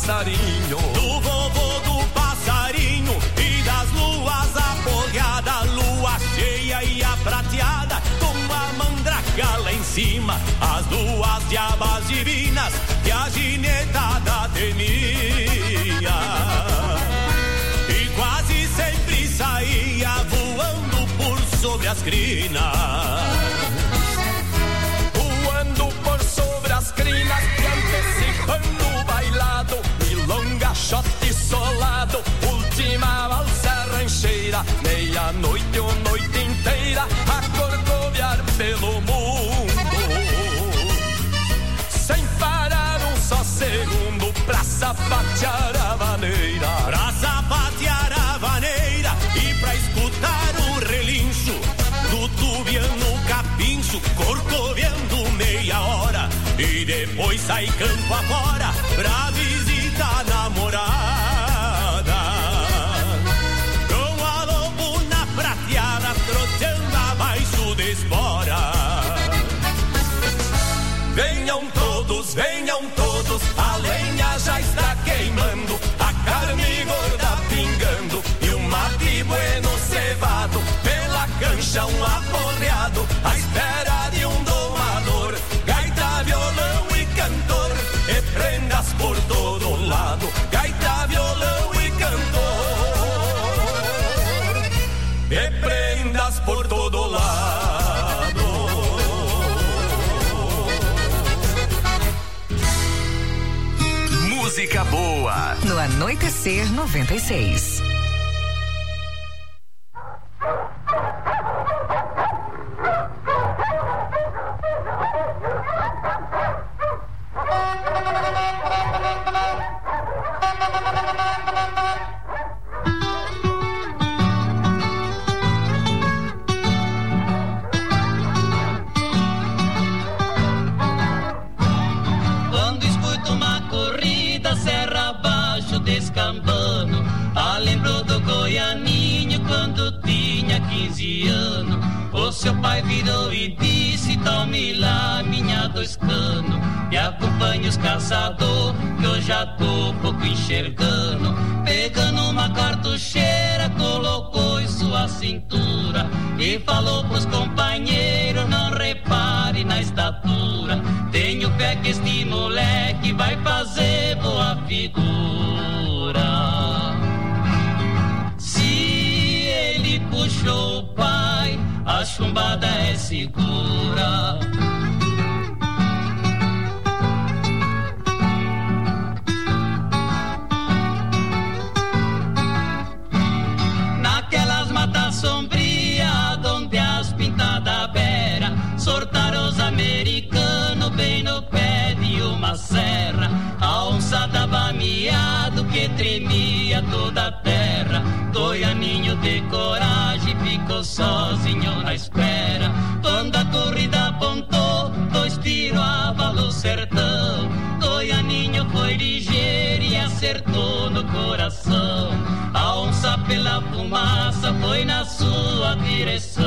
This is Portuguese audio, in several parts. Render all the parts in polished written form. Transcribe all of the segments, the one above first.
passarinho, do vovô do passarinho e das luas aporreada, lua cheia e a prateada, com a mandraca lá em cima, as duas diabas divinas que a ginetada temia, e quase sempre saía voando por sobre as crinas, voando por sobre as crinas e antecipando o bailado, milonga, shot solado, última valsa rancheira, meia-noite ou noite inteira, a corcoviar pelo mundo, sem parar um só segundo, pra sapatear a vaneira, pra sapatear a vaneira, e pra escutar o relincho do tubiano capincho, corcoviando meia hora, e depois sai campo afora pra visitar a namorada, com a lobuna prateada trotando abaixo de espora. Venham todos, a lenha já está queimando, a carne gorda pingando e um mate bueno cevado, pela cancha um aporreado, à espera de um domador, gaita, violão e cantor, e prendas por todo lado, gaita, violão e cantor, e prendas por todo lado. Música boa no Anoitecer 96. O seu pai virou e disse: tome lá minha 2 canos e acompanhe os caçador, que eu já tô pouco enxergando. Pegando uma cartucheira, colocou em sua cintura e falou pros companheiros: não repare na estatura, tenho fé que este moleque vai fazer boa figura. Se ele puxou o pai, a chumbada é segura. Naquelas matas sombrias, onde as pintadas beira, sortaram os americanos bem no pé de uma serra. A onça dava miado que tremia toda a terra. Goianinho de coragem ficou sozinho na espera. Quando a corrida apontou, 2 tiros abalou o sertão. Goianinho foi ligeiro e acertou no coração. A onça pela fumaça foi na sua direção.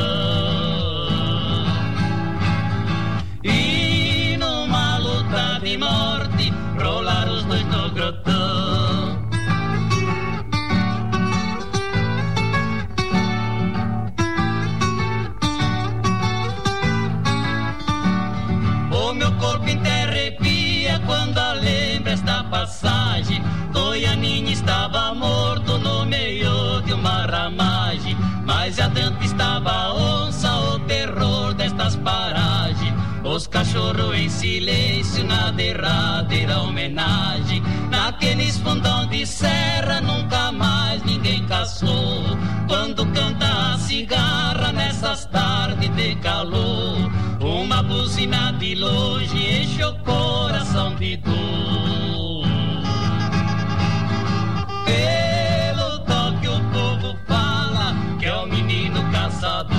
E numa luta de morte, rolaram os 2 no grotão. O meu corpo inteiro arrepia quando a lembra esta passagem. Goianinho estava morto no meio de uma ramagem, mas adiante estava a onça, o terror destas paragens. Os cachorros em silêncio na derradeira homenagem. Naqueles fundão de serra nunca mais ninguém caçou. Quando canta a cigarra nessas tardes de calor, uma buzina de longe enche o coração de dor. Pelo toque o povo fala que é o menino caçador.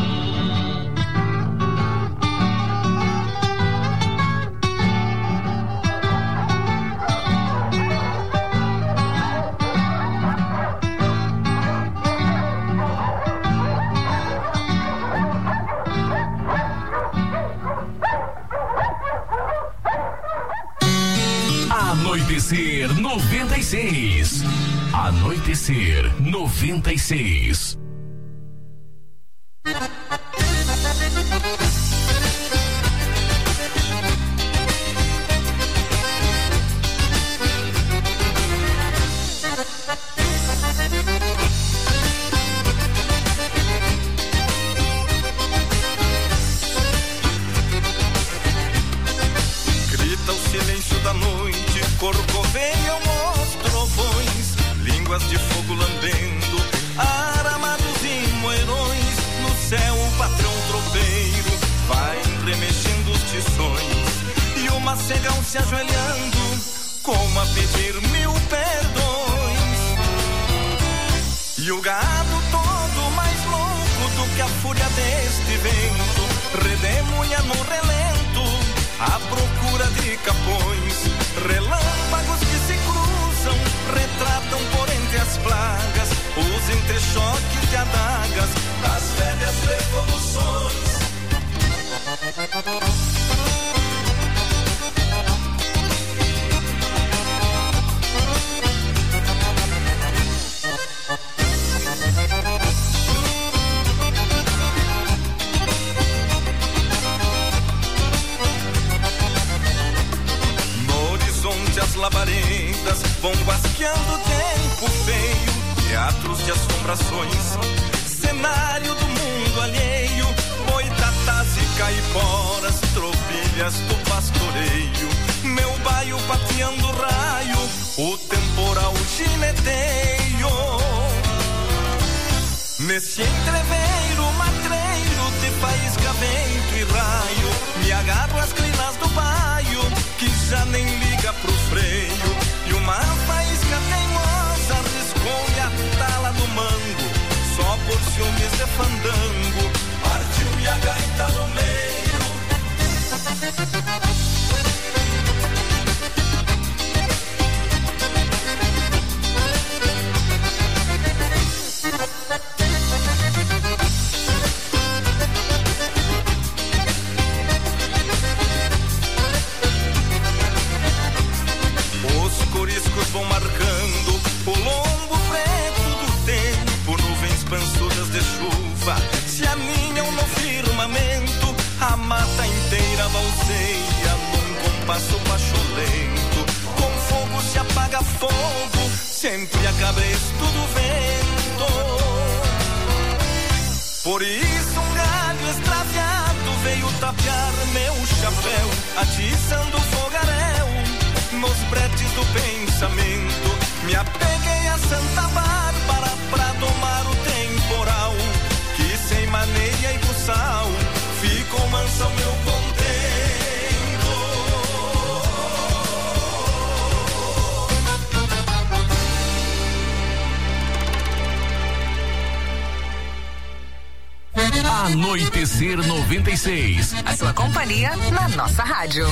Anoitecer 96. Anoitecer 96. Corcoveiam os trovões, línguas de fogo lambendo, aramados e moerões. No céu o patrão tropeiro vai remexendo os tições, e o macegão se ajoelhando, como a pedir 1000 perdões. E o gado todo mais louco do que a fúria deste vento, redemoinha no relento, à procura de capões. Relâmpagos que se cruzam, retratam por entre as plagas os entrechoques de adagas das velhas revoluções. As labaredas vão guasqueando o tempo feio, teatros de assombrações, cenário do mundo alheio, boitatas e caiporas, tropilhas do pastoreio, meu baio pateando raio, o temporal gineteio. Nesse entreveiro matreiro de faísca, vento e raio, me agarro às crinas do baio, que já nem liga pro freio, e uma faísca teimosa riscou-me a tala do mango, só por ciúmes de fandango, partiu-me a gaita no meio. Vão marcando o lombo preto do tempo, nuvens pançudas de chuva se aninham no firmamento, a mata inteira balseia num compasso pacholento, com fogo se apaga fogo, sempre a cabresto do vento. Por isso um galho extraviado veio tapear meu chapéu, atiçando o fogaréu nos bretes do pensamento. Me apeguei a Santa Bárbara pra domar o temporal, que sem maneia e buçal ficou mansa o meu contento. Anoitecer 96. A sua companhia na nossa rádio.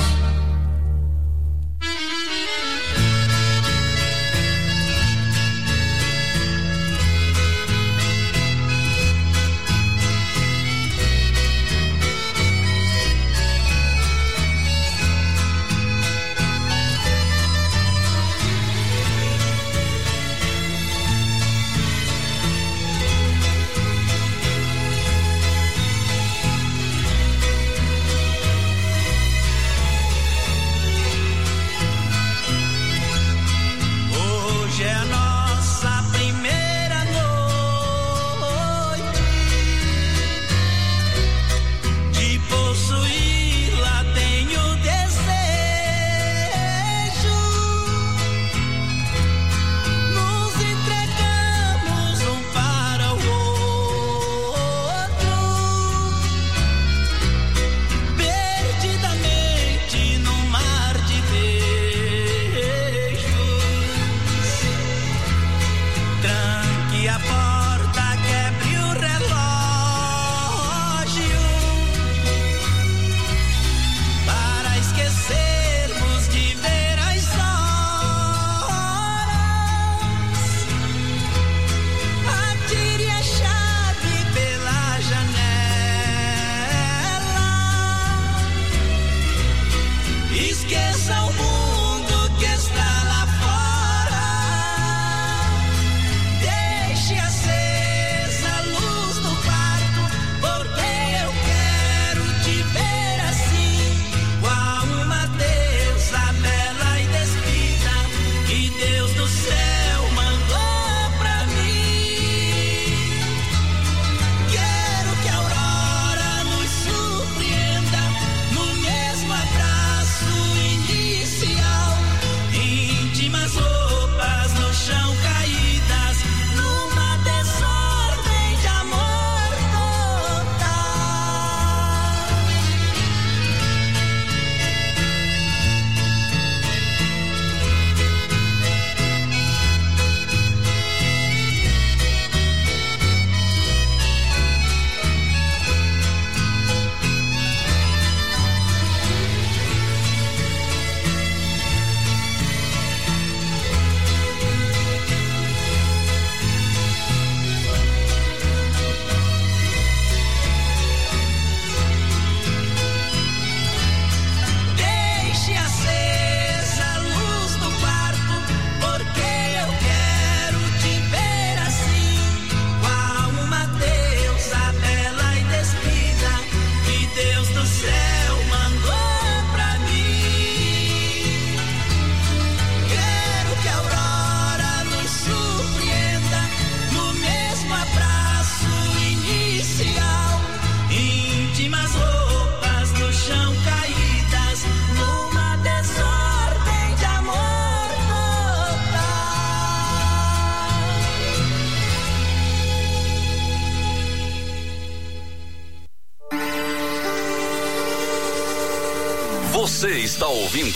Você está ouvindo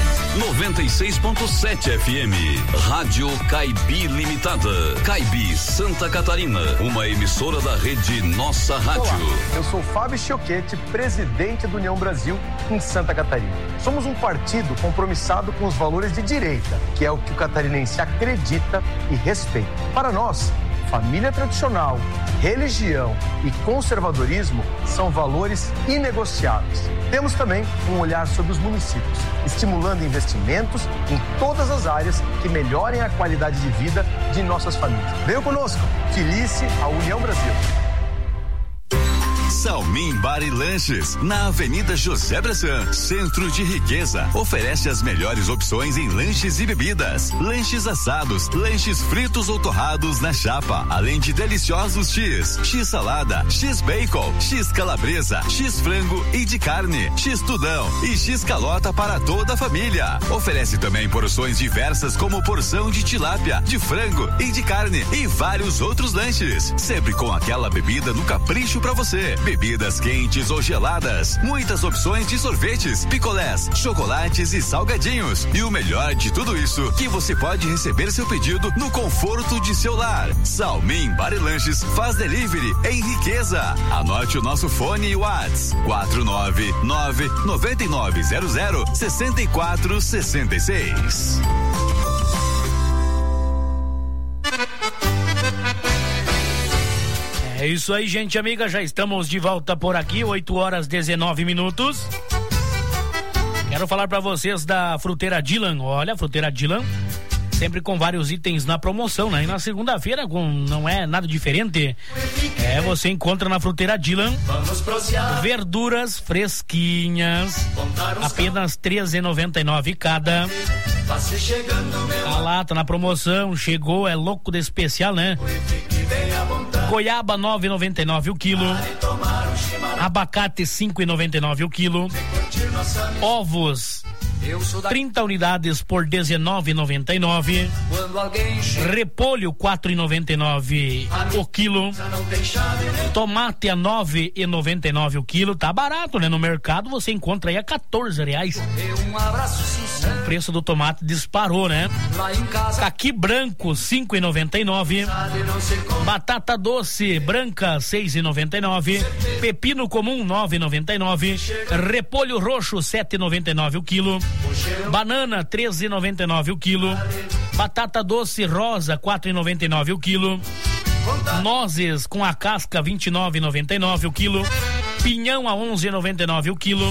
96.7 FM, Rádio Caibi Limitada, Caibi, Santa Catarina, uma emissora da rede Nossa Rádio. Olá, eu sou Fábio Chioquete, presidente do União Brasil em Santa Catarina. Somos um partido compromissado com os valores de direita, que é o que o catarinense acredita e respeita. Para nós, família tradicional, religião e conservadorismo são valores inegociáveis. Temos também um olhar sobre os municípios, estimulando investimentos em todas as áreas que melhorem a qualidade de vida de nossas famílias. Venham conosco, filice a União Brasil. Salmin Bar e Lanches, na Avenida José Bressan, Centro de Riqueza, oferece as melhores opções em lanches e bebidas, lanches assados, lanches fritos ou torrados na chapa, além de deliciosos X salada, X bacon, X calabresa, X frango e de carne, X tudão e X calota para toda a família. Oferece também porções diversas como porção de tilápia, de frango e de carne e vários outros lanches, sempre com aquela bebida no capricho para você. Bebidas quentes ou geladas, muitas opções de sorvetes, picolés, chocolates e salgadinhos. E o melhor de tudo isso, que você pode receber seu pedido no conforto de seu lar. Salmin Bar e Lanches faz delivery em Riqueza. Anote o nosso fone e WhatsApp: 499-9900-6466. É isso aí, gente amiga, já estamos de volta por aqui, 8h19. Quero falar pra vocês da Fruteira Dylan. Olha, a Fruteira Dylan sempre com vários itens na promoção, né? E na segunda-feira não é nada diferente. Você encontra na Fruteira Dylan verduras fresquinhas, apenas R$13,99 cada. A lata na promoção, chegou, é louco de especial, né? Goiaba R$9,99 o quilo. Abacate R$5,99 o quilo. Ovos 30 unidades por R$19,99. Repolho R$4,99 o quilo. Tomate a R$9,99 o quilo. Tá barato, né? No mercado você encontra aí a R$14. O preço do tomate disparou, né? Caqui branco R$5,99. Batata doce branca R$6,99. Pepino comum R$9,99. Repolho roxo R$7,99 o quilo. Banana R$13,99 o quilo. Batata doce rosa R$4,99 o quilo. Nozes com a casca R$29,99 o quilo. Pinhão a R$11,99 o quilo.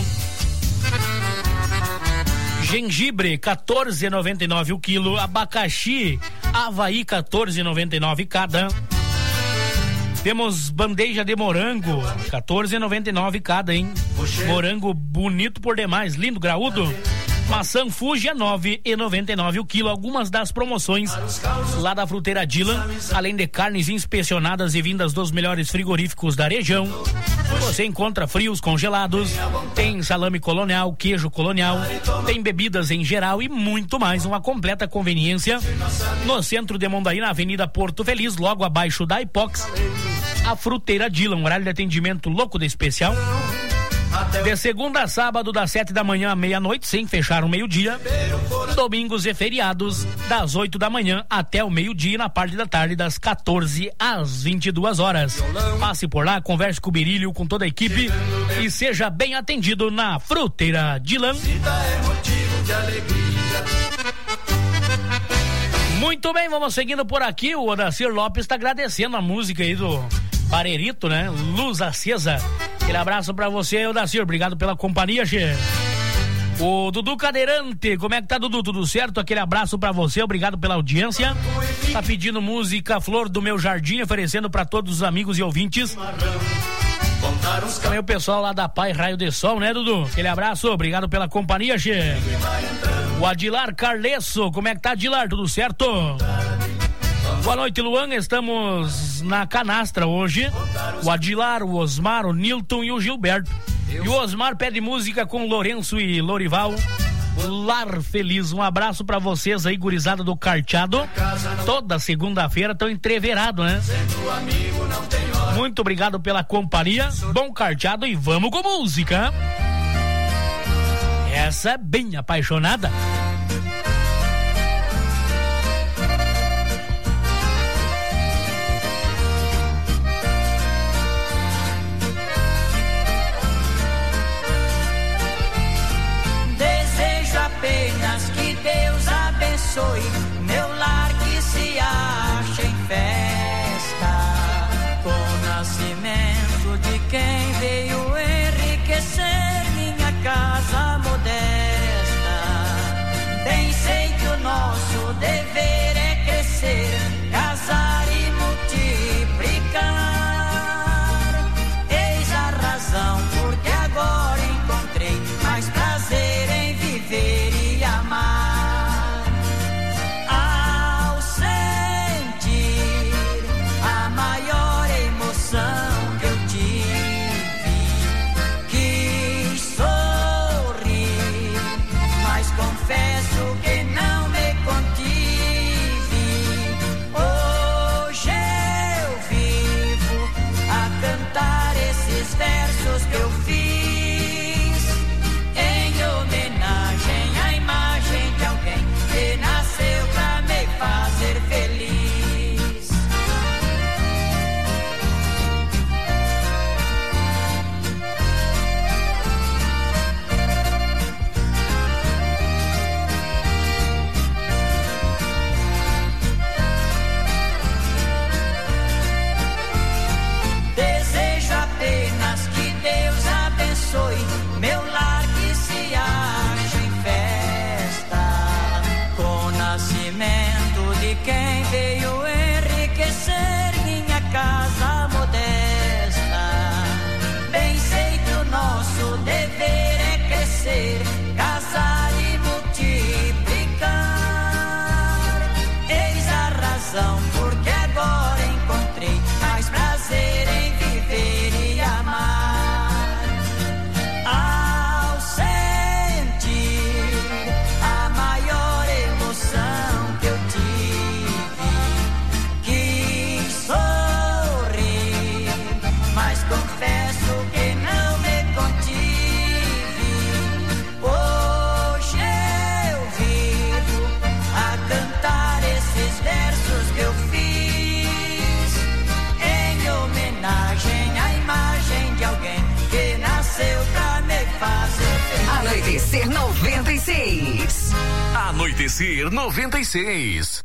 Gengibre R$14,99 o quilo. Abacaxi Havaí R$14,99 cada. Temos bandeja de morango R$14,99 cada, hein? Morango bonito por demais, lindo, graúdo. Maçã Fuji a R$9,99 o quilo. Algumas das promoções lá da Fruteira Dylan, além de carnes inspecionadas e vindas dos melhores frigoríficos da região. Você encontra frios congelados, tem salame colonial, queijo colonial, tem bebidas em geral e muito mais. Uma completa conveniência no centro de Mondaí, na Avenida Porto Feliz, logo abaixo da Ipox. A Fruteira Dylan, horário de atendimento louco de especial. De segunda a sábado, das 7 da manhã à meia-noite, sem fechar o meio-dia. Domingos e feriados, das 8 da manhã até o meio-dia, na parte da tarde, das 14 às 22 horas. Passe por lá, converse com o Birílio, com toda a equipe e seja bem atendido na Fruteira Dylan. Muito bem, vamos seguindo por aqui. O Odacir Lopes está agradecendo a música aí do Parerito, né? Luz Acesa. Aquele abraço pra você, Odacir. Obrigado pela companhia, che. O Dudu Cadeirante, como é que tá, Dudu? Tudo certo? Aquele abraço pra você, obrigado pela audiência. Tá pedindo música Flor do Meu Jardim, oferecendo pra todos os amigos e ouvintes. Também o pessoal lá da Pai Raio de Sol, né, Dudu? Aquele abraço, obrigado pela companhia, che. O Adilar Carlesso, como é que tá, Adilar? Tudo certo? Boa noite, Luan, estamos na canastra hoje. O Adilar, o Osmar, o Nilton e o Gilberto. E o Osmar pede música com Lourenço e Lorival. Lar Feliz, um abraço pra vocês aí, gurizada do Carteado. Toda segunda-feira estão entreverados, né? Muito obrigado pela companhia. Bom Carteado e vamos com música. Essa é bem apaixonada. Desejo apenas que Deus abençoe meu lar que se acha em festa, com o nascimento de quem veio enriquecer minha casa modesta. Bem sei que o nosso dever é crescer, casar e multiplicar. Eis a razão porque agora encontrei mais prazer em viver e amar. Ao sentir a maior emoção que eu tive, quis sorrir, mas confesso que não me contive. Hoje eu vivo a cantar esses versos que eu fiz em homenagem à imagem de alguém que nasceu pra me fazer feliz. Desejo apenas que Deus abençoe meu lar que se acha em festa, com o nascimento de quem veio enriquecer minha casa modesta. Bem sei que o nosso dever é crescer, casar e multiplicar. Eis a razão porque agora encontrei mais prazer em viver e amar. Ao sentir a maior emoção que eu tive, quis sorrir, mas confesso que não me contive. Hoje eu vivo a cantar esses versos que eu fiz em homenagem à imagem de alguém que nasceu pra me fazer feliz. Anoitecer 96. Anoitecer 96.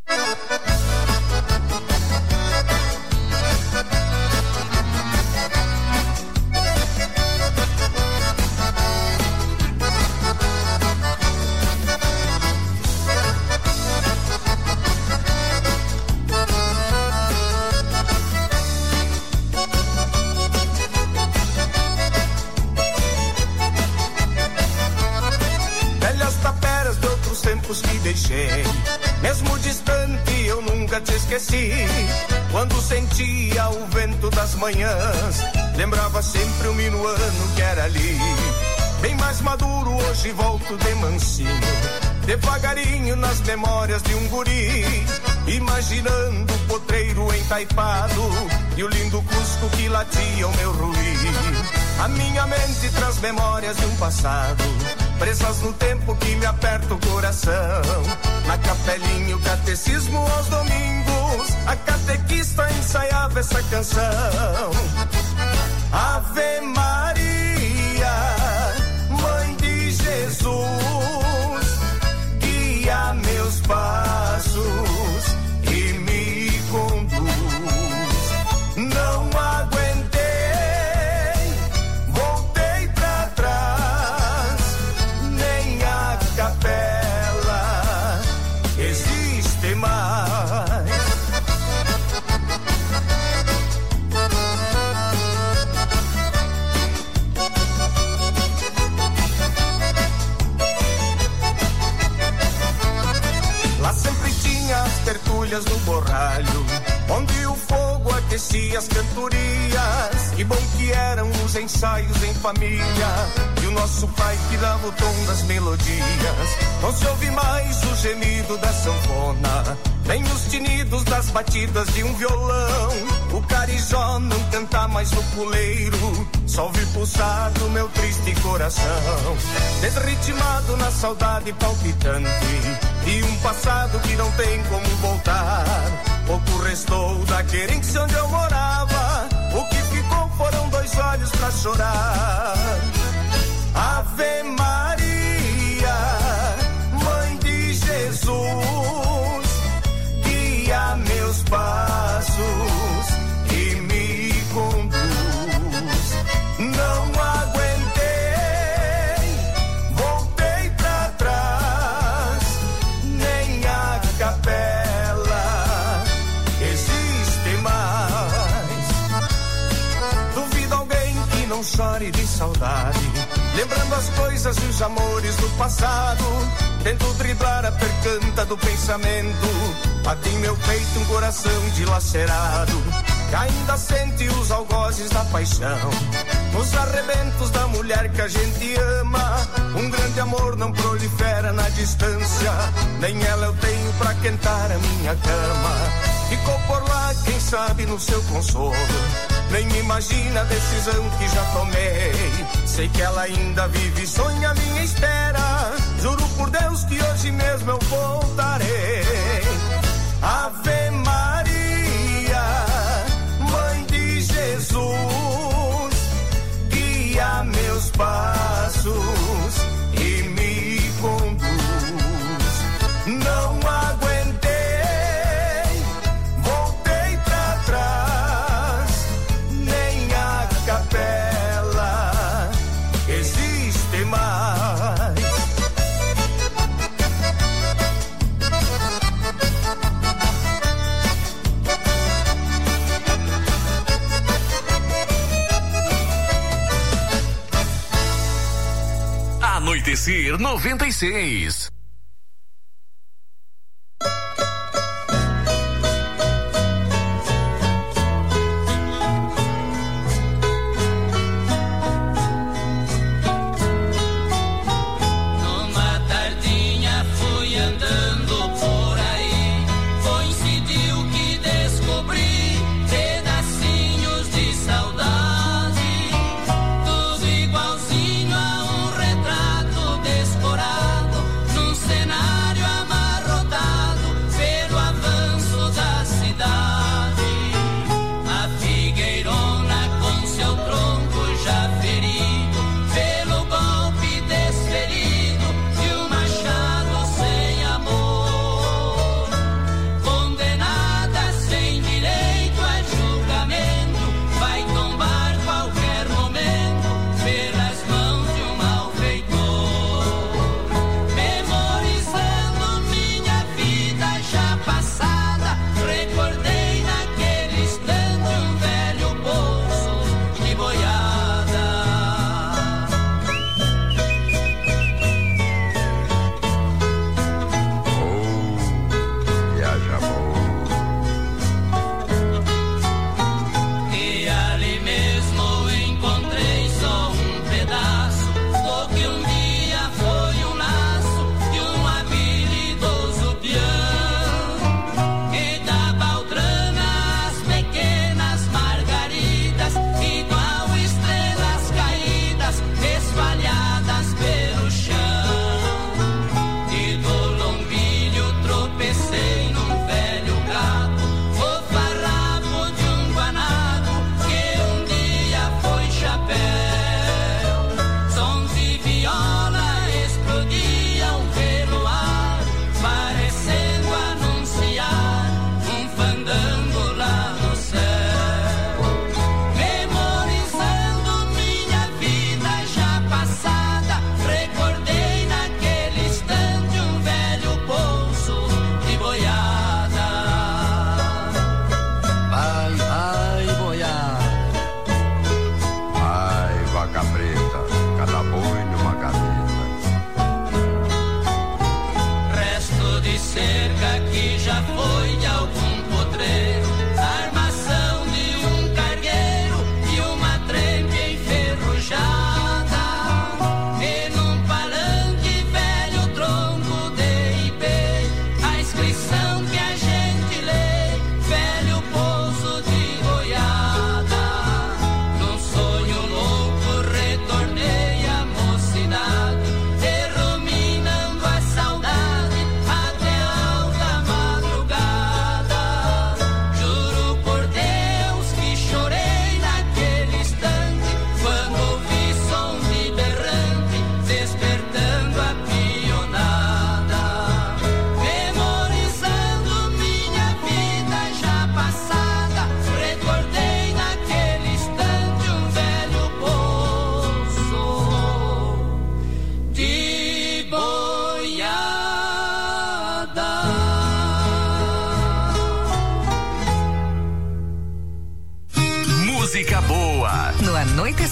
Velhas taperas de outros tempos que deixei, mesmo distante eu nunca te esqueci. Quando sentia o vento das manhãs, lembrava sempre o minuano que era ali. Bem mais maduro hoje volto de mansinho, devagarinho nas memórias de um guri, imaginando o potreiro entaipado e o lindo cusco que latia o meu ruim. A minha mente traz memórias de um passado, presas no tempo que me aperta o coração. Na capelinha o catecismo aos domingos, a catequista ensaiava essa canção. Ave Maria, Mãe de Jesus, guia meus passos e me conduz. Não aguentei, voltei pra trás, nem a capela existe mais. Lá sempre tinha as tertúlias no borralho, onde o fogo aquecia as cantorias. E bom que eram os ensaios em família, e o nosso pai que dava o tom das melodias. Não se ouve mais o gemido da sanfona, nem os tinidos das batidas de um violão. O carijó não canta mais no puleiro, só ouvi pulsar no meu triste coração. Desritmado na saudade palpitante e um passado que não tem como voltar. Pouco restou da querência onde eu morava, o que ficou foram 2 olhos pra chorar. Ave Maria, Mãe de Jesus, guia meus passos e me conduz. Não aguentei, voltei pra trás, nem a capela existe mais. Duvido alguém que não chore de saudade, lembrando as coisas e os amores do passado. Tento driblar a percanta do pensamento, bate em meu peito um coração dilacerado, que ainda sente os algozes da paixão. Nos arrebentos da mulher que a gente ama, um grande amor não prolifera na distância, nem ela eu tenho pra quentar a minha cama. Ficou por lá, quem sabe, no seu consolo, nem imagina a decisão que já tomei. Sei que ela ainda vive e sonha à minha espera, juro por Deus que hoje mesmo eu voltarei. Ave Maria, Mãe de Jesus, guia meus passos e me conduz. Não aguentei, voltei pra trás, nem a capela existe mais. Anoitecer 96. Igualzinho a um retrato descorado num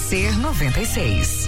Ser 96.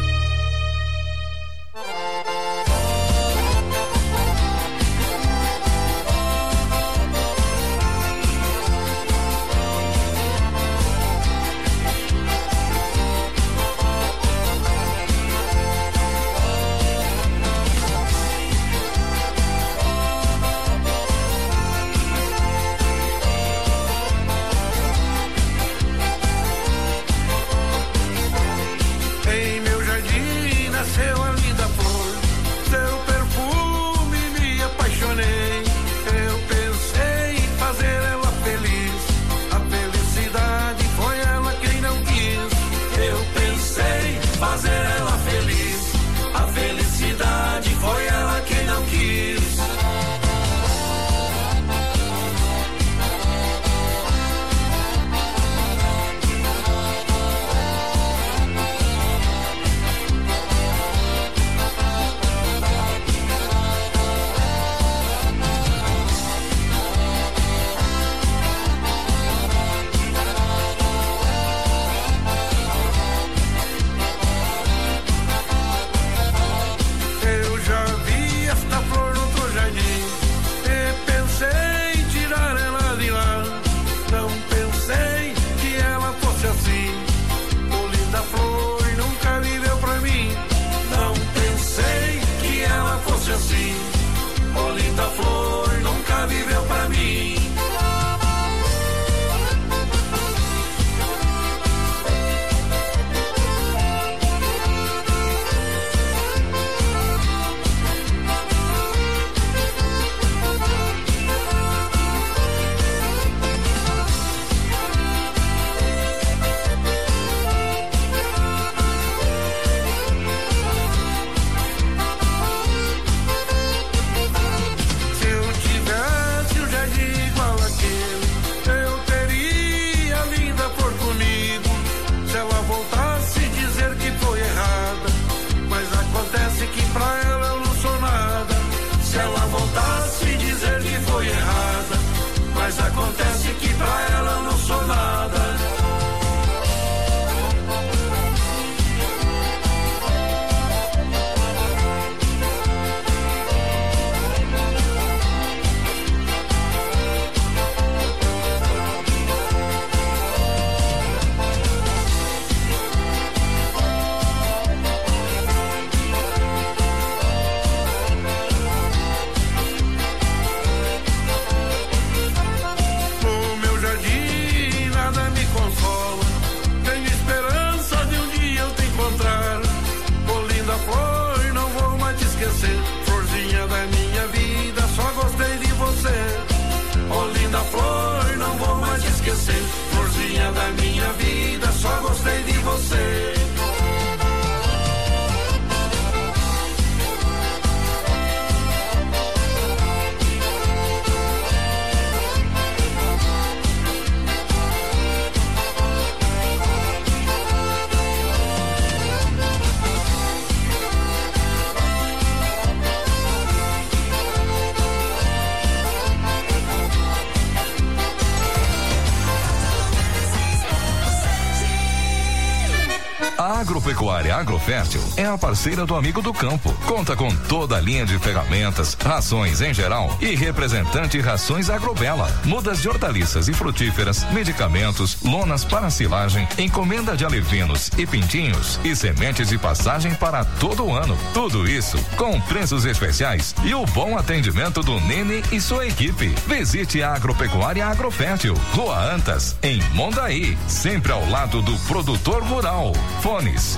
Agropecuária Agrofértil é a parceira do Amigo do Campo. Conta com toda a linha de ferramentas, rações em geral e representante Rações Agrobela. Mudas de hortaliças e frutíferas, medicamentos, lonas para silagem, encomenda de alevinos e pintinhos e sementes de passagem para todo o ano. Tudo isso com preços especiais e o bom atendimento do Nene e sua equipe. Visite a Agropecuária Agrofértil, Rua Antas, em Mondaí, sempre ao lado do produtor rural. Fones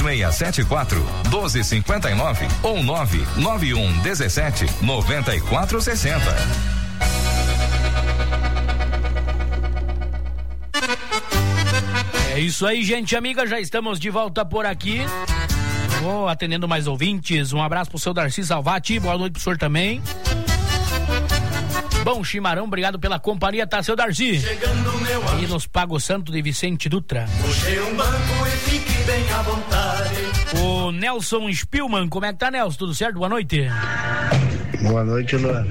3674-1259 ou 99117-9460. É isso aí, gente amiga, já estamos de volta por aqui. Vou atendendo mais ouvintes. Um abraço pro seu Darcy Salvati, boa noite pro senhor também. Bom chimarrão, obrigado pela companhia, tá, seu Darcy? Aí nos Pago Santo de Vicente Dutra. Puxei um banco e fique bem à vontade. O Nelson Spielman, como é que tá, Nelson? Tudo certo? Boa noite. Boa noite, Luan.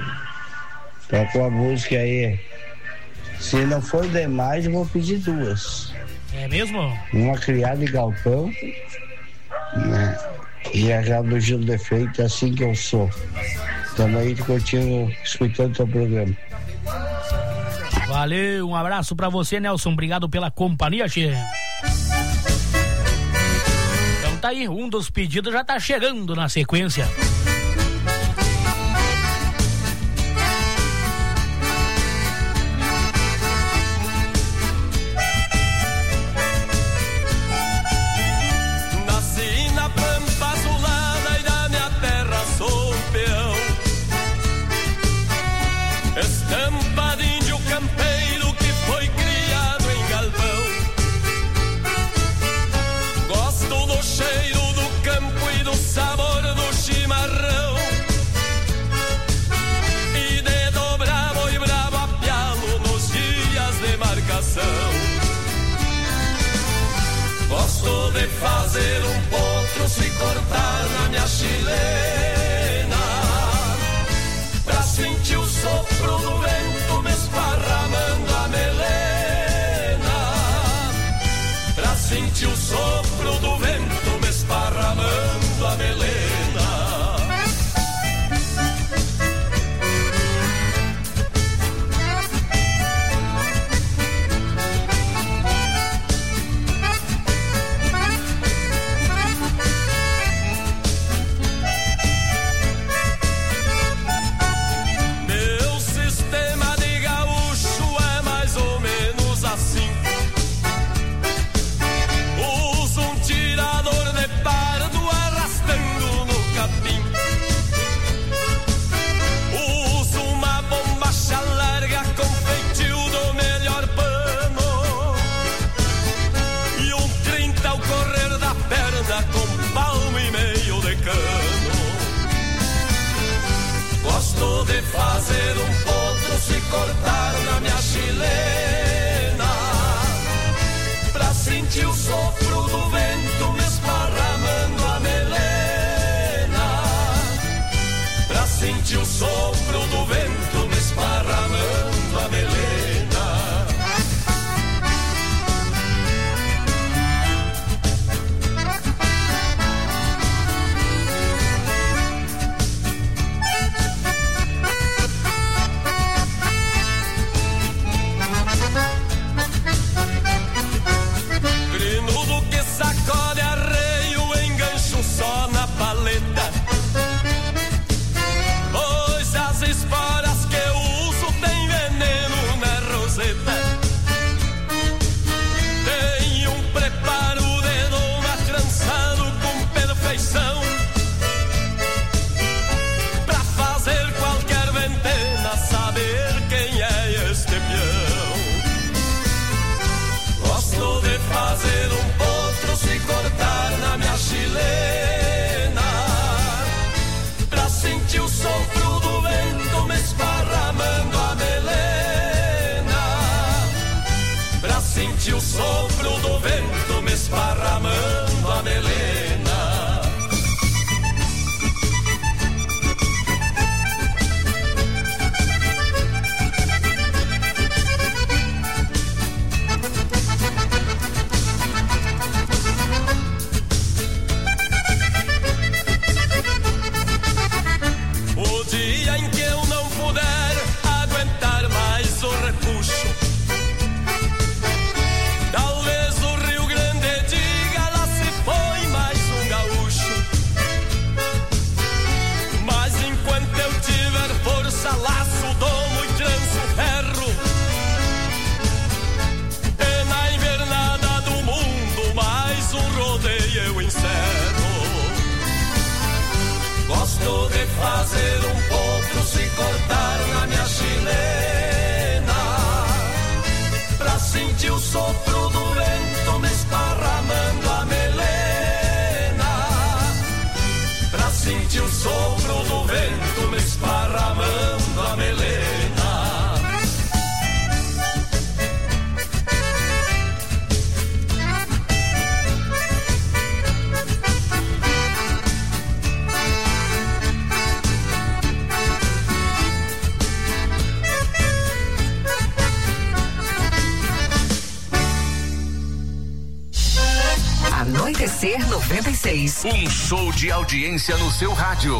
Toca uma música aí. Se não for demais, eu vou pedir duas. É mesmo? Uma criada em galpão, né? E a do Gil Defeito é assim que eu sou. Também continuo escutando o teu programa. Valeu, um abraço pra você, Nelson. Obrigado pela companhia, che. Então tá aí, um dos pedidos já tá chegando na sequência. Gosto de fazer potro se cortar na minha chilena, pra sentir o sopro do vento me esparramando a melena, pra sentir o sopro do vento me esparramando a melena. Gosto de fazer potro se cortar na minha chilena, pra sentir o sopro do vento me esparramando a melena, pra sentir o sopro do vento me esparramando a melena. Sacode arreio, engancho só na paleta, pois as esporas que eu uso tem veneno na roseta. Tem um preparo de doma trançado com perfeição, pra fazer qualquer ventena saber quem é este peão. Gosto de fazer potro se cortar na minha chilena, pra sentir o sopro do vento me esparramando a melena, pra sentir o sopro do vento me esparramando a melena. Laço, domo e tranço ferro, e na invernada do mundo mais um rodeio eu encerro. Gosto de fazer potro se cortar na minha chilena, pra sentir o sopro do vento me esparramando a melena, pra sentir o sopro do vento me esparramando a melena. Amanhecer 96. Um show de audiência no seu rádio.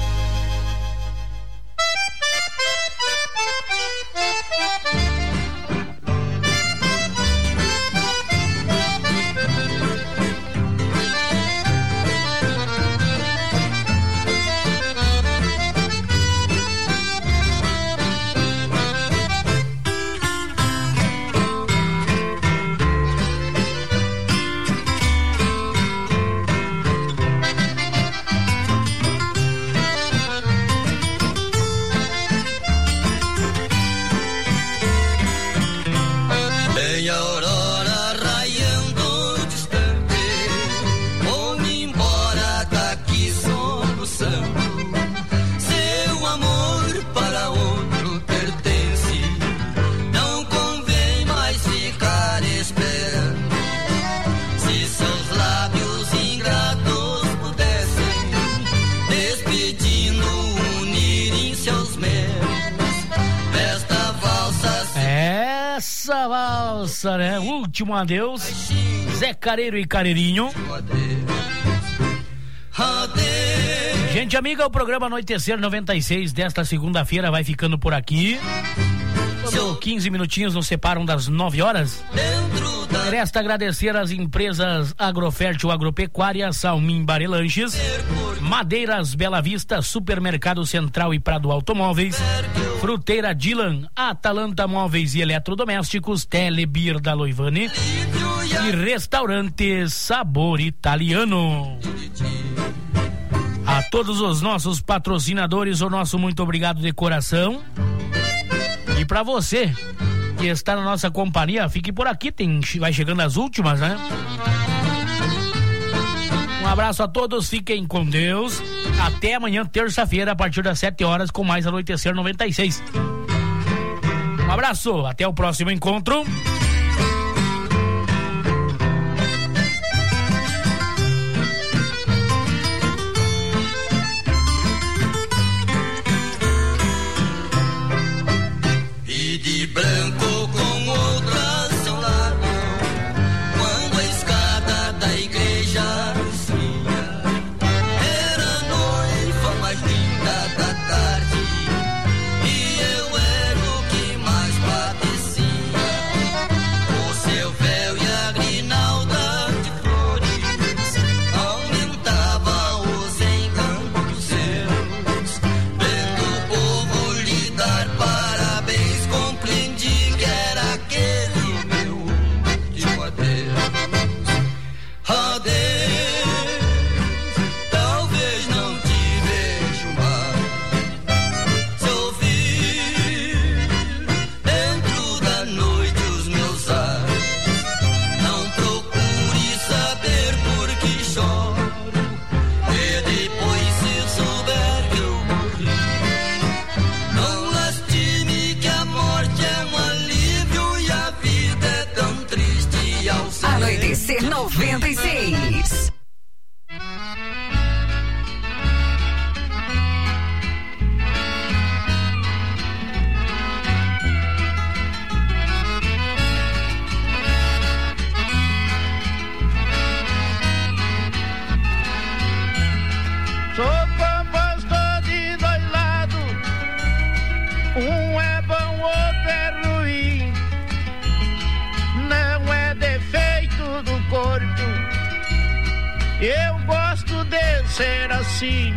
Valsa, né? Último adeus, Zé Careiro e Careirinho. Gente amiga, o programa Anoitecer 96 desta segunda-feira vai ficando por aqui. 15 minutinhos nos separam das 9 horas. Resta agradecer às empresas Agrofértil Agropecuária, Salmim Barelanches, Madeiras Bela Vista, Supermercado Central e Prado Automóveis, Fruteira Dylan, Atalanta Móveis e Eletrodomésticos, Telebir da Loivane e Restaurante Sabor Italiano. A todos os nossos patrocinadores, o nosso muito obrigado de coração. E para você que está na nossa companhia, fique por aqui, vai chegando as últimas, né? Um abraço a todos, fiquem com Deus. Até amanhã, terça-feira, a partir das 7 horas, com mais Anoitecer 96. Um abraço, até o próximo encontro. E de branco com outra a seu lado, quando a escada da igreja Anoitecer 96. Sou composto de dois lados, um é bom, outro é ruim. Não é defeito do corpo, eu gosto de ser assim.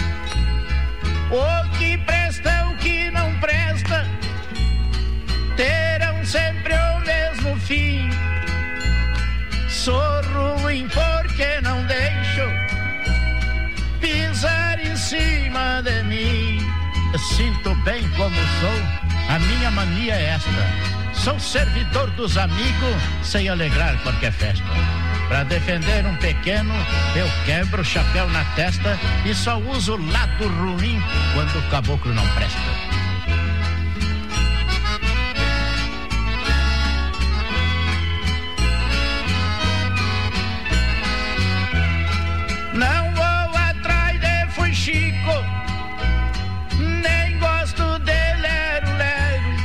O que presta, o que não presta, terão sempre o mesmo fim. Sou ruim porque não deixo pisar em cima de mim. Eu sinto bem como sou, a minha mania é esta. Sou servidor dos amigos, sem alegrar qualquer festa. Pra defender um pequeno, eu quebro o chapéu na testa e só uso o lado ruim quando o caboclo não presta. Não vou atrás de fuxico, nem gosto de lero-lero.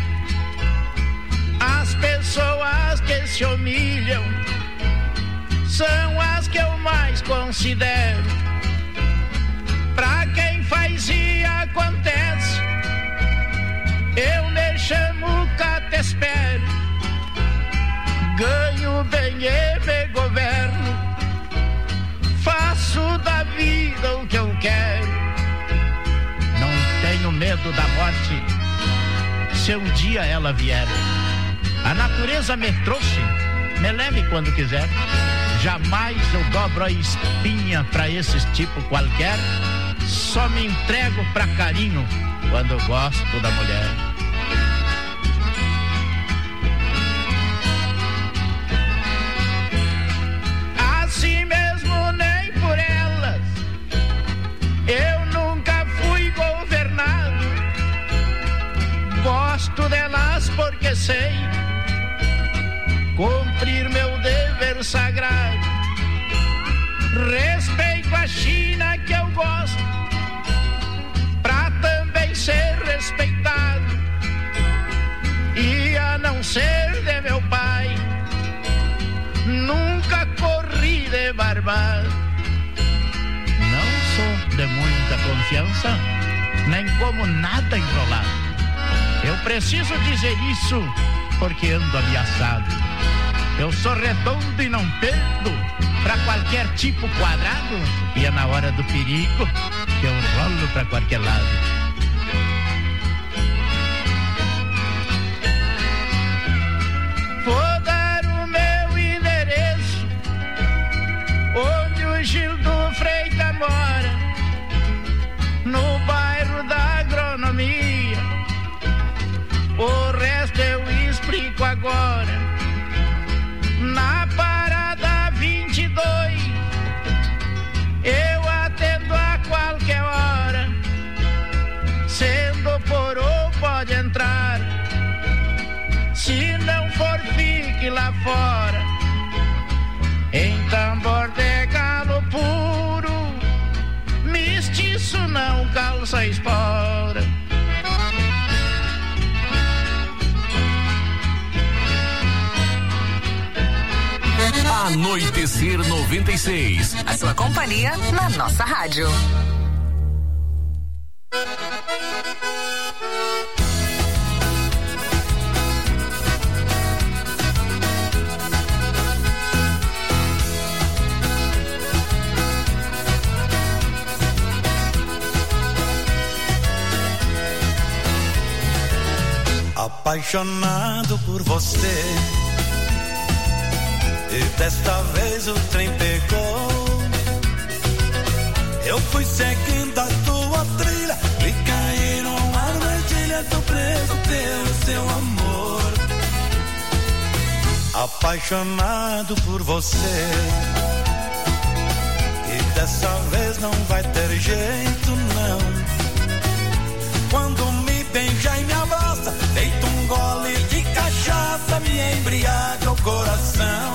As pessoas que se humilham são as que eu mais ganho bem e me governo, faço da vida o que eu quero. Não tenho medo da morte, se um dia ela vier. A natureza me trouxe, me leve quando quiser. Jamais eu dobro a espinha pra esses tipo qualquer. Só me entrego pra carinho quando eu gosto da mulher. Assim mesmo nem por elas eu nunca fui governado. Gosto delas porque sei cumprir meu dever sagrado. Respeito a China que eu gosto, pra também ser respeitado. E a não ser de meu pai, nunca corri de barbado. Não sou de muita confiança, nem como nada enrolado. Eu preciso dizer isso porque ando ameaçado. Eu sou redondo e não perdo pra qualquer tipo quadrado. E é na hora do perigo que eu rolo pra qualquer lado. Vou dar o meu endereço onde o Gildo Freitas mora, no bairro da Agronomia. O resto eu explico agora. Na parada 22 eu atendo a qualquer hora. Sendo por ou pode entrar, se não for fique lá fora. Em tambor de galo puro, mestiço não calça espora. Anoitecer 96. A sua companhia na nossa rádio. Apaixonado por você, e desta vez o trem pegou. Eu fui seguindo a tua trilha e caí numa armadilha. Tô preso pelo seu amor. Apaixonado por você, e dessa vez não vai ter jeito não. Quando me beija e me abraça, feito um gole de cachaça, me embriaga o coração.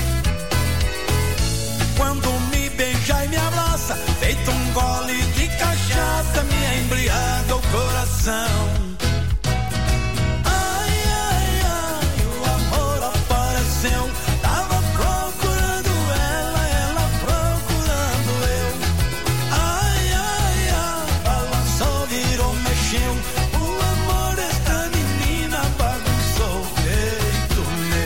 Quando me beija e me abraça, feito um gole de cachaça, me embriaga o coração. Ai, ai, ai, o amor apareceu. Tava procurando ela, ela procurando eu. Ai, ai, ai, balançou, virou, mexeu. O amor desta menina bagunçou o peito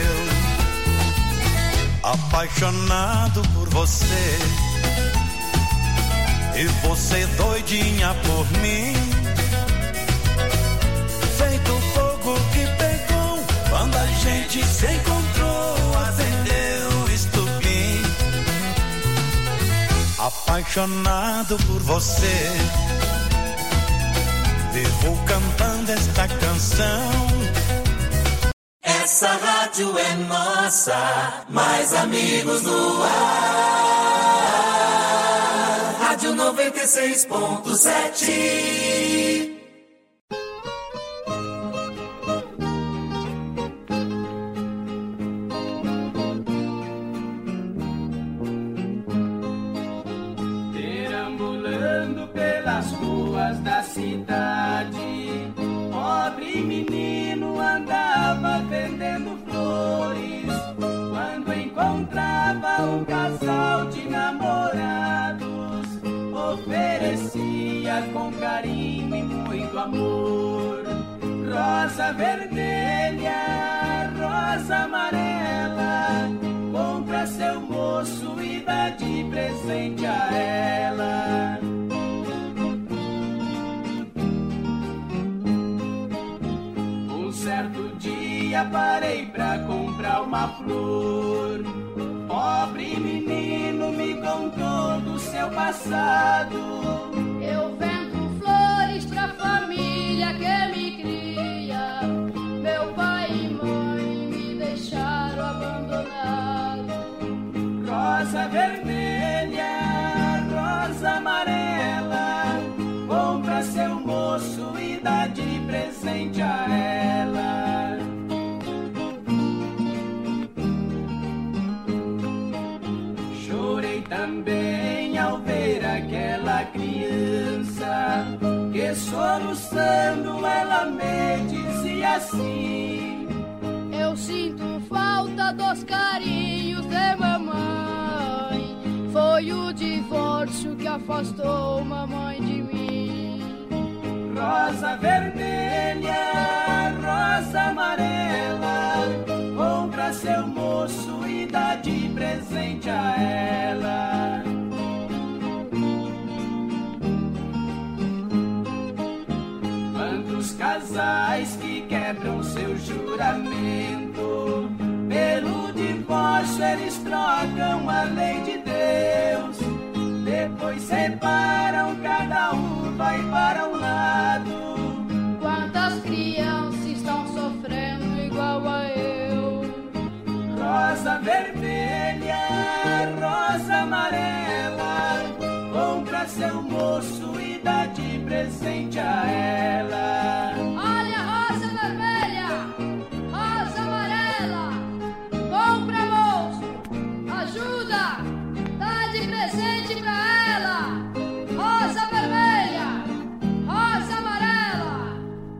meu. Apaixonado por você, e você doidinha por mim, feito fogo que pegou quando a gente se encontrou, acendeu o estupim. Apaixonado por você, vivo cantando esta canção. Essa rádio é nossa, mais amigos no ar. Rádio 96.7. Perambulando pelas ruas da cidade, pobre menino andava vendendo flores, quando encontrava um casal de namorados, oferecia com carinho e muito amor rosa vermelha, rosa amarela, Compra seu moço e dá de presente a ela. Um certo dia parei pra comprar uma flor. Pobre menino me contou do seu passado. Eu vendo flores pra família que me cria. Meu pai e mãe me deixaram abandonado. Rosa vermelha, rosa amarela, compra seu moço e dá de presente a ela. Chorei também ao ver aquela criança que soluçando ela me dizia assim: eu sinto falta dos carinhos de mamãe. Foi o divórcio que afastou mamãe de mim. Rosa vermelha, rosa amarela, compra seu moço e dá de presente a ela. Quantos casais que quebram seu juramento, pelo divórcio eles trocam a lei de Deus. Depois separam, cada um vai para um lado. Quantas crianças estão sofrendo igual a eu? Rosa vermelha, rosa amarela, compra seu moço e dá de presente a ela. Olha, rosa vermelha, rosa amarela, compra moço, ajuda, dá de presente pra ela. Rosa vermelha, rosa amarela.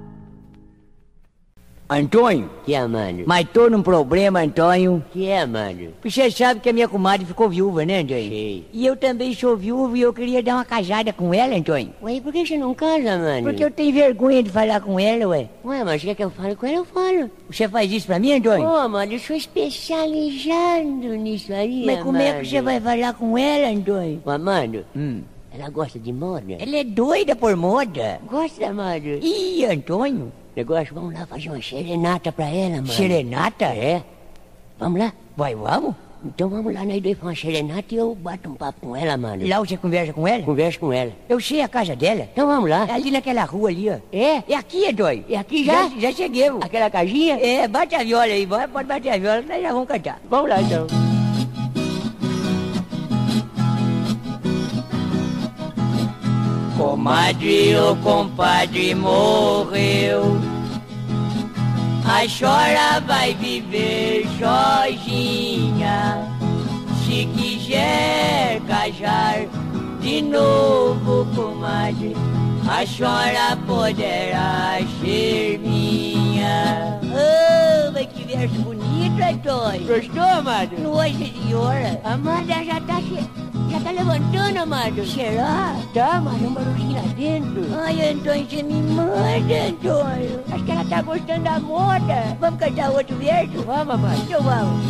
Antônio? Que é, mano? Mas tô num problema, Antônio. Que é, mano? Você sabe que a minha comadre ficou viúva, né, Antônio? Sei. E eu também sou viúvo e eu queria dar uma casada com ela, Antônio. Ué, por que você não casa, mano? Porque eu tenho vergonha de falar com ela, ué. Ué, mas quer que eu fale com ela, eu falo. Você faz isso pra mim, Antônio? Ô, mano, eu sou especializado nisso aí, Mas como é que você vai falar com ela, Antônio? Ô, mano, ela gosta de moda? Ela é doida por moda. Gosta, mano? Ih, Antônio. Negócio, vamos lá fazer uma serenata pra ela, mano. Serenata? É. Vamos lá? Vamos? Então vamos lá, nós dois pra uma serenata e eu bato um papo com ela, mano. Lá você conversa com ela? Converso com ela. Eu sei a casa dela. Então vamos lá. É ali naquela rua ali, ó. É? É aqui, Antônio. É aqui já? Já cheguei. Aquela casinha? É, bate a viola aí, pode bater a viola, nós já vamos cantar. Vamos lá, então. Comadre, o compadre morreu. A chora vai viver sozinha. Se quiser casar de novo, comadre, a chora poderá ser minha. Oh, mas que verso bonito, Antônio. Gostou, Amado? Nossa senhora. Amada já tá levantando, Amado. Será? Tá, mas um barulhinho lá dentro. Ai, Antônio, você me manda, Antônio. Acho que ela tá gostando da moda. Vamos cantar outro verso? Vamos, Amado. Então vamos.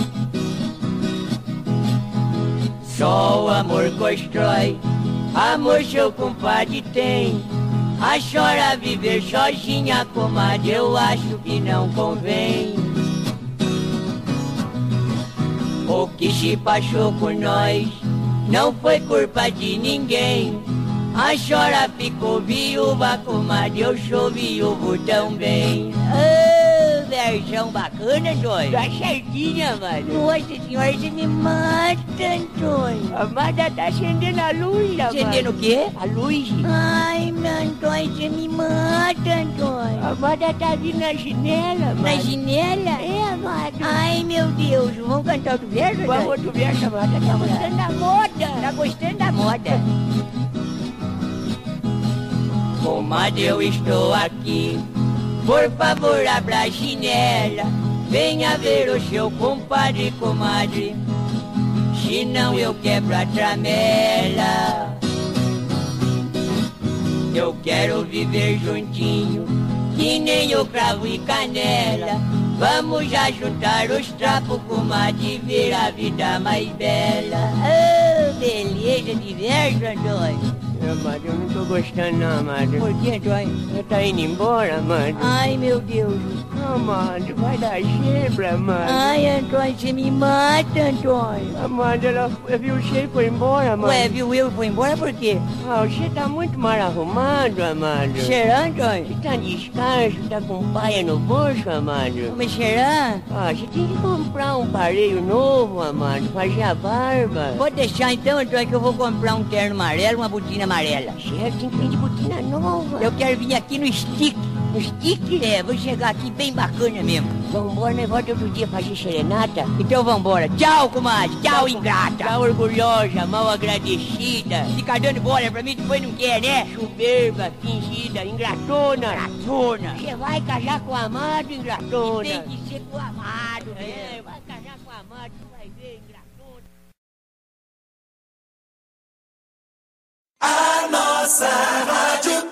Só o amor constrói, amor seu compadre tem. A chora viver sozinha, comadre, eu acho que não convém. O que se passou com nós não foi culpa de ninguém. A chora ficou viúva, comadre, eu sou viúvo também. Oh, versão bacana, Antônio. Tá certinha, mano. Nossa senhora, você me mata, Antônio. A Amada tá acendendo a luz, Amado. Acendendo o quê? A luz. Ai, meu Antônio, você me mata, Antônio. A Amada tá vindo na janela, mano. Na janela? É, Amado. Ai, meu Deus, vamos cantar outro verso, Antônio? Vamos outro verso, Amado. Tá gostando da moda. Tá gostando da moda. Comadre, eu estou aqui. Por favor, abra a janela. Venha ver o seu compadre, comadre. Senão eu quebro a tramela. Eu quero viver juntinho, que nem o cravo e canela. Vamos já juntar os trapos, comadre, ver a vida mais bela. Oh, beleza de verso, Antônio. Amado, eu não tô gostando não, amado. Por que, Antônio? Você tá indo embora, amado? Ai, meu Deus. Amado, vai dar zebra, amado. Ai, Antônio, você me mata, Antônio. Amado, ela viu você e foi embora, amado. Ué, viu eu e foi embora por quê? Ah, você tá muito mal arrumado, amado. Será, Antônio? Você tá descalço, tá com paia no bolso, amado. Mas será? Ah, você tem que comprar um pareio novo, amado, fazer a barba. Pode deixar então, Antônio, que eu vou comprar um terno amarelo, uma botina amarela. Certo, tem que vir de botina nova. Eu quero vir aqui no stick. No stick, vou chegar aqui bem bacana mesmo. Vambora, né? Volta outro dia fazer serenata. Então vambora. Tchau, comadre. Tchau, ingrata. Tchau, orgulhosa, mal agradecida. Fica dando bola pra mim, depois não quer, né? Soberba, fingida, ingratona. Ingratona. Você vai casar com o amado, ingratona. E tem que ser com o amado, né? Vai casar com o amado, tu vai ver, ingratona. A nossa rádio.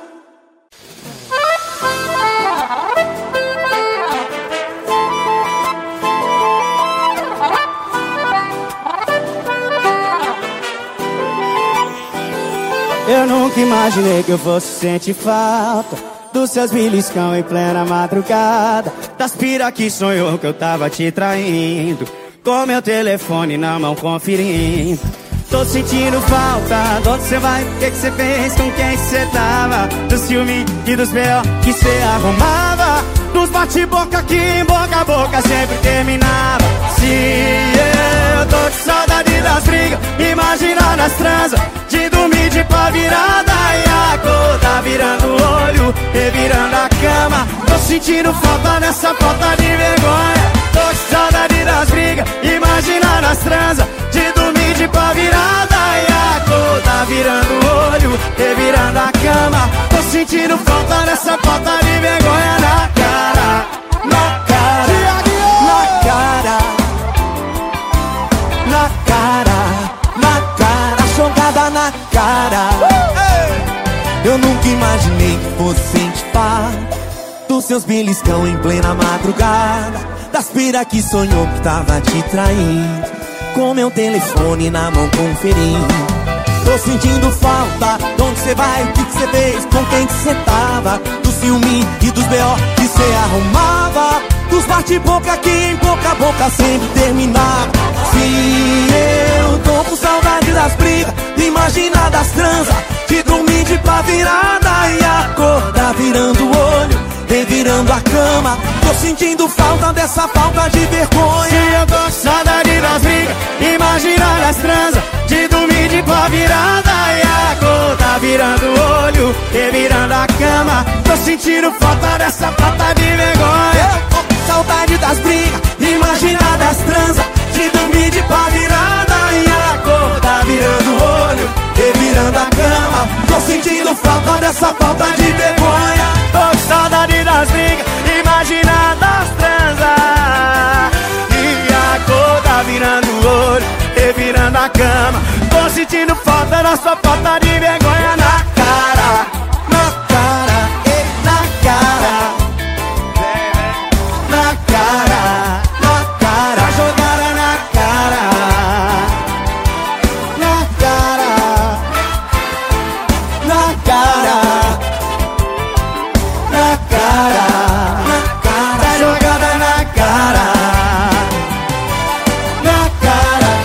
Eu nunca imaginei que eu fosse sentir falta dos seus beliscão em plena madrugada, das pira que sonhou que eu tava te traindo, com meu telefone na mão conferindo. Tô sentindo falta, de onde cê vai, o que cê fez, com quem cê tava, do ciúme e dos B.O. que cê arrumava, dos bate-boca que em boca a boca sempre terminava. Se eu tô com saudade das brigas, imaginando as transas, de dormir de pá virada e acordar virando o olho, revirando a cama. Tô sentindo falta dessa falta de vergonha. Tô com saudade das brigas, imaginando as transas, de dormir de pá virada e acordar virando o olho, revirando a cama. Tô sentindo falta dessa falta de vergonha na cara, na cara, na cara, na cara, na cara, jogada na cara. Eu nunca imaginei que fosse sentir falta dos seus beliscão em plena madrugada, das pira que sonhou que tava te traindo, com meu telefone na mão conferindo. Tô sentindo falta, de onde cê vai, o que cê fez, com quem que cê tava, do ciúme e dos B.O. que cê arrumava, dos bate-boca que em boca a boca sempre terminava. Se eu tô com saudade das brigas, de imaginar das transas, de dormir de pá virada e acordar virando o olho, revirando a cama. Tô sentindo falta dessa falta de vergonha. Se eu tô com saudade das brigas, imaginar das transas, de dormir de pá virada e acordar virando o olho, revirando a cama. Tô sentindo falta dessa falta de vergonha. Eu tô com saudade das brigas, imaginar das transas, de dormir de pá virada e acordar virando o olho, revirando a cama. Tô sentindo falta dessa falta de vergonha. Tô com saudade das brigas, imaginar das transas, e acordar virando o olho, revirando a cama. Tô sentindo falta da sua falta de vergonha na cara, na cara, na cara, na cara, na cara, jogada na cara, na cara, na cara, na cara, jogada na cara, na cara.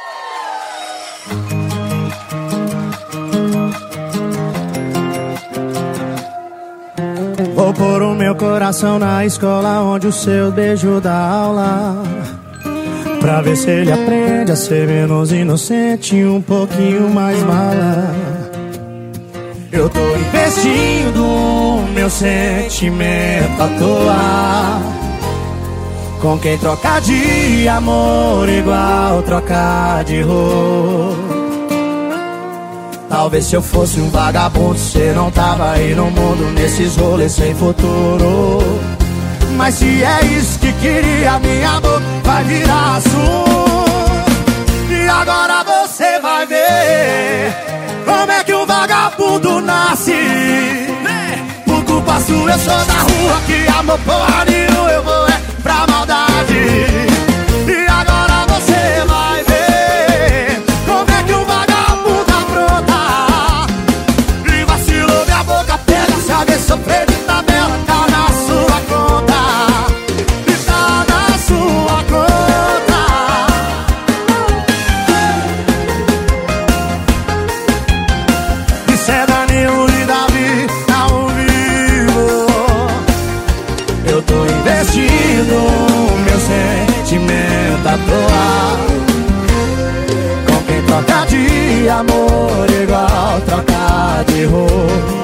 Vou pôr o meu coração na escola onde o seu beijo dá aula, pra ver se ele aprende a ser menos inocente e um pouquinho mais mala. Eu tô investindo o meu sentimento à toa, com quem troca de amor igual trocar de roupa. Talvez se eu fosse um vagabundo, cê não tava aí no mundo, nesses rolês sem futuro. Mas se é isso que queria, minha boca vai virar assunto. E agora você vai ver como é que um vagabundo nasce. Por culpa sua eu sou da rua, que amor porra nenhuma eu vou pra maldade. E agora você vai ver como é que o vagabundo apronta. E vacilou, minha boca pega. Se alguém sofrer de tabela, tá na sua conta. E tá na sua conta. Isso é Danilo e Davi ao vivo. Eu tô investindo meu sentimento à toa com quem troca de amor igual troca de roupa.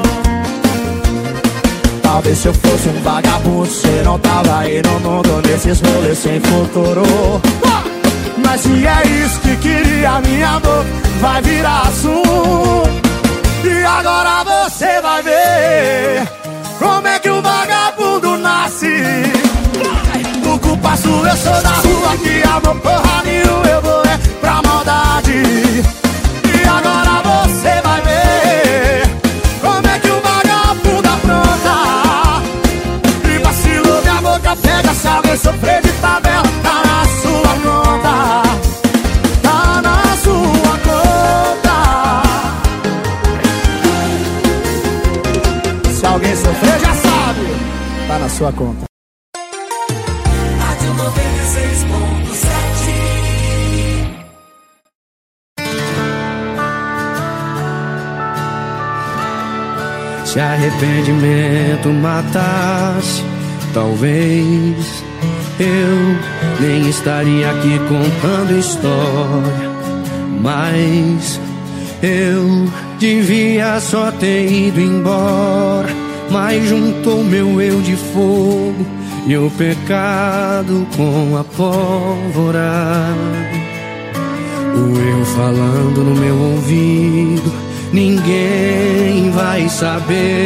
Talvez se eu fosse um vagabundo, cê não tava aí no mundo nesses rolês sem futuro. Mas se é isso que queria, minha boca vai virar assunto. E agora você vai ver como é que o vagabundo nasce. Por culpa sua eu sou da rua, que amor porra nenhuma, eu vou é pra maldade. E agora você vai ver como é que o vagabundo apronta. E vacilou, minha boca pega. Se alguém sofrer de tabela, tá na sua conta. Tá na sua conta. Se alguém sofrer já sabe, tá na sua conta. Rádio 96.7. Se arrependimento matasse, talvez eu nem estaria aqui contando história. Mas eu devia só ter ido embora. Mas juntou meu eu de fogo e o pecado com a pólvora. O eu falando no meu ouvido, ninguém vai saber.